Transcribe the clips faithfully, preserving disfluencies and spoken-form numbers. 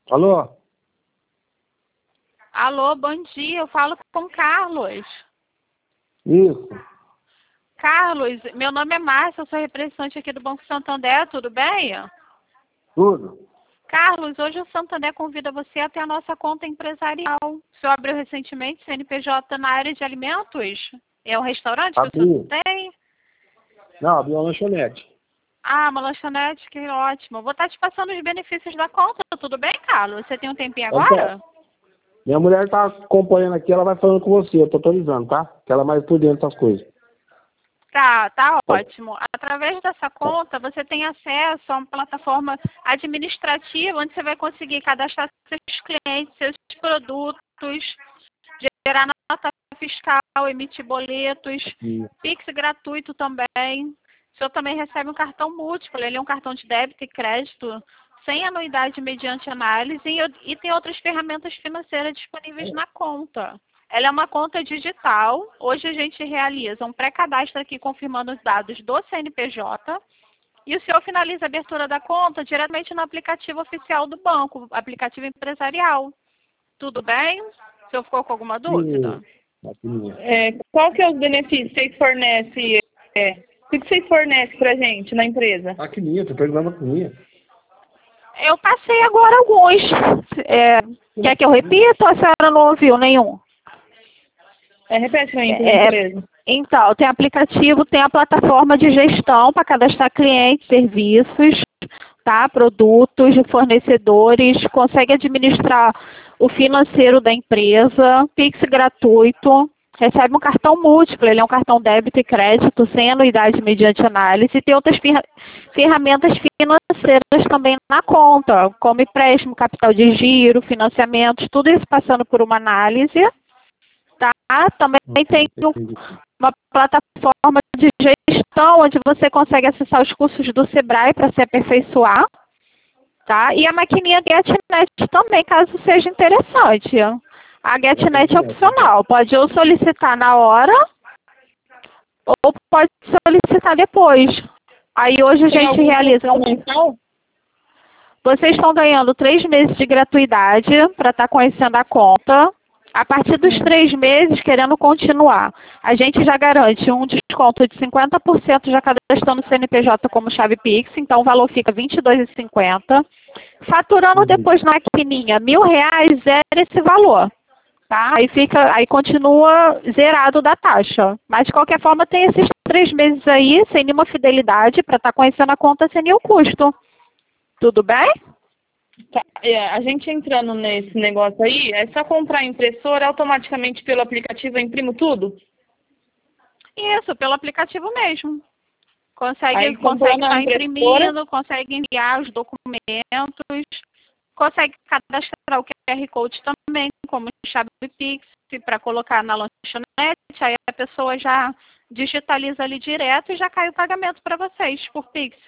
Alô? Alô, bom dia. Eu falo com o Carlos. Isso. Carlos, meu nome é Márcia, eu sou representante aqui do Banco Santander, tudo bem? Tudo. Carlos, hoje o Santander convida você até a nossa conta empresarial. O senhor abriu recentemente C N P J na área de alimentos? É um restaurante que Abri. o senhor tem? Não, abri uma lanchonete. Ah, uma lanchonete, que ótimo. Vou estar te passando os benefícios da conta, tudo bem, Carlos? Você tem um tempinho agora? Minha mulher tá acompanhando aqui, ela vai falando com você, eu tô autorizando, tá? Que ela é mais por dentro das coisas. Tá, tá ótimo. Através dessa conta, você tem acesso a uma plataforma administrativa onde você vai conseguir cadastrar seus clientes, seus produtos, gerar nota fiscal, emitir boletos, Aqui. Pix gratuito também. O senhor também recebe um cartão múltiplo, ele é um cartão de débito e crédito, sem anuidade mediante análise e, e tem outras ferramentas financeiras disponíveis na conta. Ela é uma conta digital. Hoje a gente realiza um pré-cadastro aqui confirmando os dados do C N P J e o senhor finaliza a abertura da conta diretamente no aplicativo oficial do banco, aplicativo empresarial. Tudo bem? O senhor ficou com alguma dúvida? É, qual que é os benefícios que vocês fornecem? É, o que vocês fornecem pra gente na empresa? Maquininha, tô perguntando a maquininha. Eu passei agora alguns. É, quer que eu repita ou a senhora não ouviu nenhum? É, repete pra mim, por É, gentileza. então, tem aplicativo, tem a plataforma de gestão para cadastrar clientes, serviços, tá? Produtos, fornecedores, consegue administrar o financeiro da empresa, Pix gratuito, recebe um cartão múltiplo, ele é um cartão débito e crédito, sem anuidade mediante análise, e tem outras ferra ferramentas financeiras também na conta, como empréstimo, capital de giro, financiamentos, tudo isso passando por uma análise. Tá? Também tem uma plataforma de gestão onde você consegue acessar os cursos do Sebrae para se aperfeiçoar. Tá? E a maquininha GetNet também, caso seja interessante. A GetNet é opcional, pode ou solicitar na hora ou pode solicitar depois. Aí hoje a gente realiza um... Vocês estão ganhando três meses de gratuidade para estar conhecendo a conta. A partir dos três meses, querendo continuar, a gente já garante um desconto de cinquenta por cento já cadastrando o C N P J como chave Pix, então o valor fica vinte e dois reais e cinquenta centavos. Faturando depois na maquininha mil reais, zera esse valor. Tá? Aí, fica, aí continua zerado da taxa. Mas, de qualquer forma, tem esses três meses aí, sem nenhuma fidelidade, para estar conhecendo a conta sem nenhum custo. Tudo bem? Tá, é, a gente entrando nesse negócio aí, é só comprar a impressora, automaticamente pelo aplicativo eu imprimo tudo? Isso, pelo aplicativo mesmo. Consegue, Aí, consegue comprando a estar impressora- imprimindo, consegue enviar os documentos, consegue cadastrar o Q R Code também, como chave Pix, para colocar na lanchonete, aí a pessoa já digitaliza ali direto e já cai o pagamento para vocês por Pix.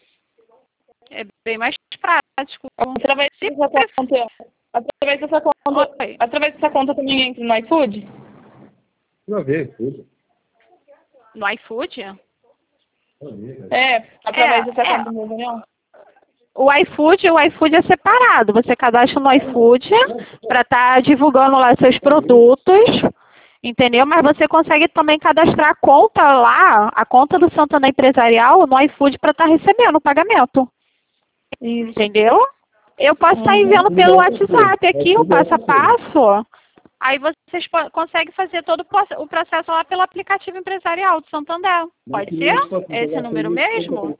É bem mais prático. Através dessa conta, através dessa conta, Oi. através dessa conta também entra no iFood? Não ver, tudo. No iFood? É, através É, dessa é. conta mesmo, não? O iFood, o iFood é separado. Você cadastra no iFood para estar divulgando lá seus produtos, entendeu? Mas você consegue também cadastrar a conta lá, a conta do Santander Empresarial no iFood para estar recebendo o pagamento. Entendeu? Eu posso estar enviando pelo WhatsApp aqui o passo a passo. Aí vocês conseguem fazer todo o processo lá pelo aplicativo empresarial do Santander. Pode ser? Esse número mesmo?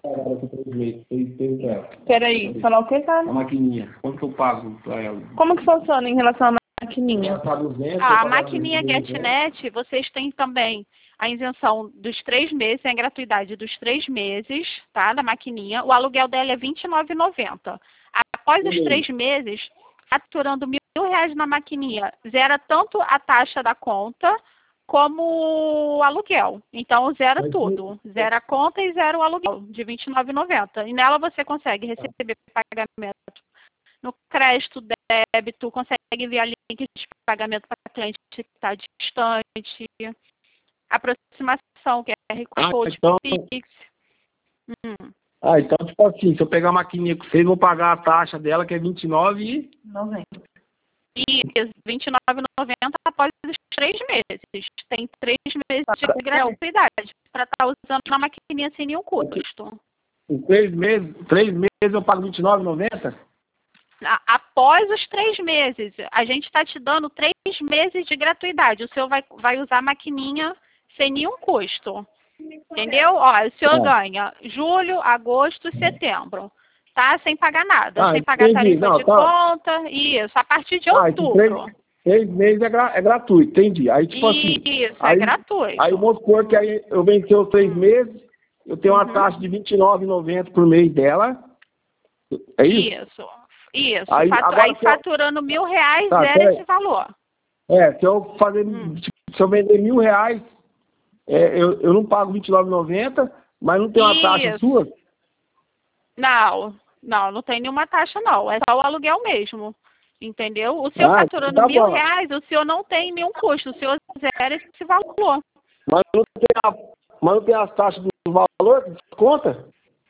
Peraí, falar o que, cara? A maquininha, quanto que eu pago pra ela? Como que funciona em relação à maquininha? Tá duzentos, Ah, a eu pago maquininha duzentos. GetNet, vocês têm também a isenção dos três meses, a gratuidade dos três meses, tá? Da maquininha. O aluguel dela é vinte e nove reais e noventa centavos. Após os três meses, faturando mil reais na maquininha, zera tanto a taxa da conta como o aluguel. Então, zera Mas tudo. Zera a conta e zera o aluguel de vinte e nove reais e noventa centavos. E nela você consegue receber pagamento no crédito, débito, consegue enviar links de pagamento para cliente que está distante, aproximação, Q R Ah, Code, então- Pix. Hum. Ah, então, tipo assim, se eu pegar a maquininha com vocês, vou pagar a taxa dela, que é vinte e nove e... noventa. E vinte e nove reais e noventa centavos após os três meses. Tem três meses de gratuidade para estar usando na maquininha sem nenhum custo. Em três meses, três meses eu pago vinte e nove reais e noventa centavos? Após os três meses, a gente está te dando três meses de gratuidade. O senhor vai, vai usar a maquininha sem nenhum custo. Entendeu? Ó, o senhor Ah. ganha julho, agosto e setembro. Tá? Sem pagar nada. Ah, sem pagar entendi. tarifa Não, de tá. conta. Isso. A partir de Ah, então outubro. três, três meses é, gra, é gratuito, entendi. Aí, tipo assim... Isso, aí, é gratuito. Aí vamos supor que aí eu venci os três meses, eu tenho uma Uhum. taxa de vinte e nove reais e noventa centavos por mês dela. É isso? Isso. Isso. Aí, Fatu- agora, aí se eu- faturando mil reais, Tá, zera peraí. esse valor. É, se eu fazer, Hum. tipo, se eu vender mil reais, é, eu, eu não pago vinte e nove reais e noventa centavos, mas não tem uma taxa Isso. sua? Não, não, não tem nenhuma taxa, não. É só o aluguel mesmo. Entendeu? O senhor Ah, faturando tá mil bom. reais, o senhor não tem nenhum custo. O senhor zera esse valor. Mas não tem, a, mas não tem as taxas do valor que desconta?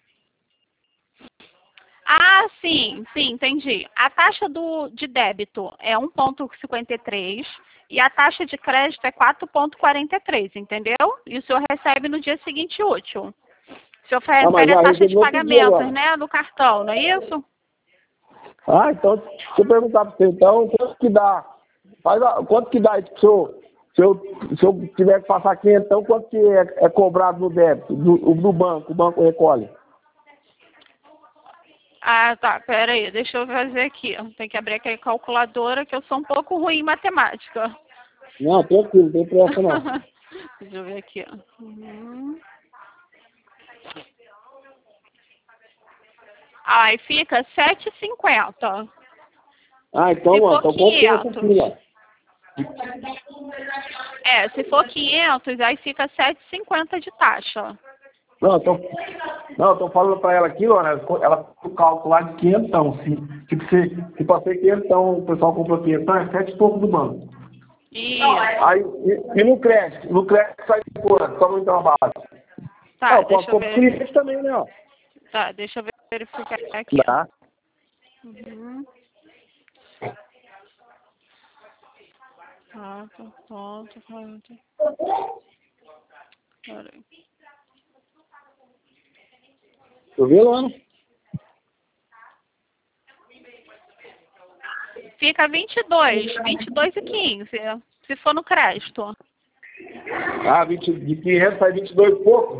Ah, sim, sim, entendi. A taxa do, de débito é um vírgula cinquenta e três e a taxa de crédito é quatro vírgula quarenta e três, entendeu? E o senhor recebe no dia seguinte útil. O senhor Ah, mas recebe já a taxa de recebeu outro dia pagamentos, agora. né, no cartão, não é isso? Ah, então, deixa eu perguntar para você, então, quanto que dá? Faz a, quanto que dá, tipo, se eu, se eu, se eu tiver que passar quinhentos, então, quanto que é, é cobrado no débito, do, do banco, o banco recolhe? Ah, tá, peraí, deixa eu fazer aqui. Tem que abrir aqui a calculadora, que eu sou um pouco ruim em matemática. Não, tranquilo, não tem pressa não. Deixa eu ver aqui. Uhum. Aí fica sete e cinquenta. Ah, então, Se mano, for então compensa quinhentos. aqui, ó. É, se for quinhentos, aí fica sete e cinquenta de taxa. Não, tô, não, eu tô falando pra ela aqui, ó, ela ela fez o cálculo lá de quinhentos, se, tipo, se, se passei quinhentos, o pessoal comprou quinhentos, é sete e pouco do banco. E Aí, e, e no crédito, no crédito sai de fora, só muito uma base. tá, Ah, deixa eu com ver. cliente também, né, ó. Tá, deixa eu verificar aqui. Dá. Uhum. Quatro, ponto, quarenta. Peraí. Tô vendo, mano. Fica vinte e dois, vinte e dois e quinze, se for no crédito. Ah, vinte, de quinhentos sai vinte e dois e pouco?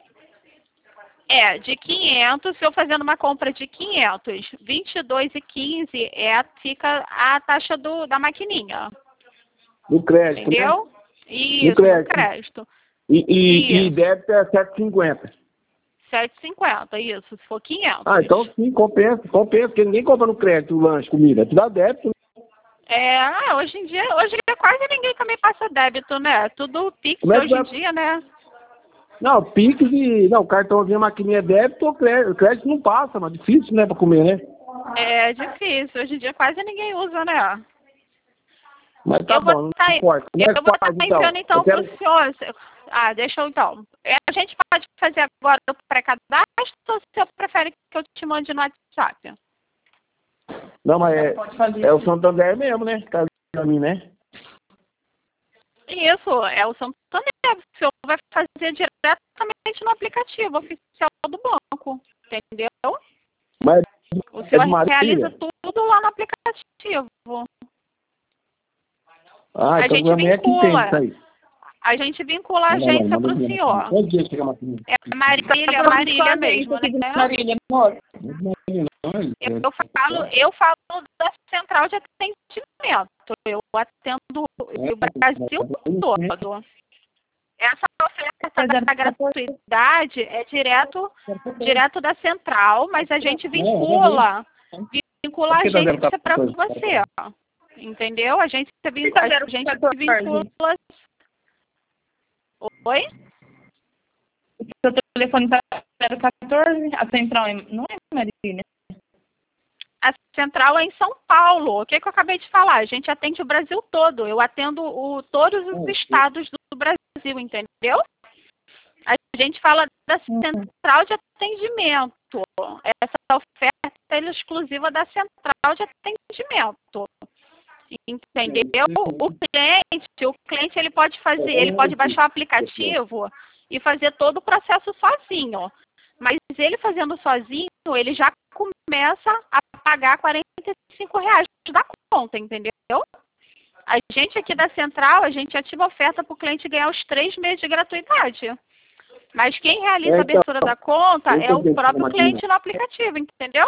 É, de quinhentos, se eu fazendo uma compra de quinhentos, vinte e dois e quinze é, fica a taxa do, da maquininha. No crédito, né? Entendeu? Isso, no crédito. crédito. E, e, e Isso. débito é sete e cinquenta. sete e cinquenta, isso, se for quinhentos. Ah, então sim, compensa, compensa, porque ninguém compra no crédito lanche, comida. Tu dá débito. É, ah, hoje em dia, hoje quase ninguém também passa débito, né? Tudo Pix Como é que hoje em vai- dia, né? Não, Pix e. Não, cartãozinho, maquininha é débito, ou crédito, crédito não passa, mas difícil, né, pra comer, né? É difícil, hoje em dia quase ninguém usa, né? Mas tá eu vou bom, não tá, importa. Como é eu que vou estar faz, então? enviando então Eu quero... pro senhor. Ah, deixa eu então. É, a gente pode fazer agora o pré-cadastro ou você prefere que eu te mande no WhatsApp? Não, mas é, Pode fazer. é o Santander mesmo, né? Tá pra mim, né? Isso, é o Santander. O senhor vai fazer diretamente no aplicativo oficial do banco, entendeu? Mas O é senhor de Marília? realiza tudo lá no aplicativo. Ah, a então gente também é que tem vincula. isso aí. A gente vincula a Não, não, não, agência manda pro aqui, senhor. quantos dias chega a maquininha? É Marília, Marília mesmo, né? Marília, amor. Eu, eu falo, eu falo da central de atendimento. Eu atendo o Brasil todo. Essa oferta da gratuidade é direto, direto da central, mas a gente vincula, vincula a agência para você. Entendeu? A gente, a gente vincula. Oi? O seu telefone tá zero quatorze, a central é, não é Marília? A central é em São Paulo. O que, que eu acabei de falar? A gente atende o Brasil todo. Eu atendo o, todos os estados do Brasil, entendeu? A gente fala da central de atendimento. Essa oferta é exclusiva da central de atendimento. Entendeu? O cliente, o cliente ele pode fazer, ele pode baixar o aplicativo e fazer todo o processo sozinho. Mas ele fazendo sozinho, ele já começa a pagar quarenta e cinco reais da conta, entendeu? A gente aqui da central, a gente ativa a oferta para o cliente ganhar os três meses de gratuidade. Mas quem realiza a abertura da conta é o próprio cliente no aplicativo, entendeu?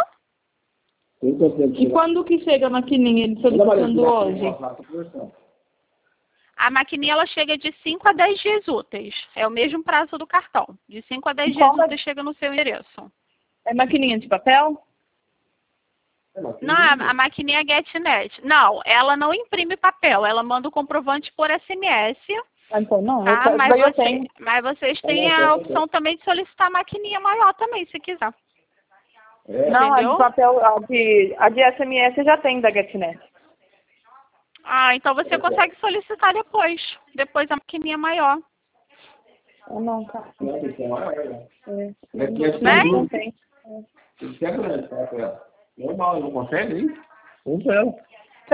E quando que chega a maquininha ele solicitando hoje? A maquininha ela chega de cinco a dez dias úteis. É o mesmo prazo do cartão. De cinco a dez dias Qual úteis chega no seu endereço. É maquininha de papel? Não, a, a maquininha GetNet. Não, ela não imprime papel. Ela manda o comprovante por S M S. Ah, então não. Tá? Eu, Mas, daí eu você, tenho. mas vocês têm a opção também de solicitar a maquininha maior também, se quiser. Não, a Entendeu? de papel, a de, a de S M S já tem da GetNet. Ah, então você consegue solicitar depois. Depois a maquininha maior. Ou não, tá. É. Bem? Tem. Normal, não consegue, hein? Vamos ver.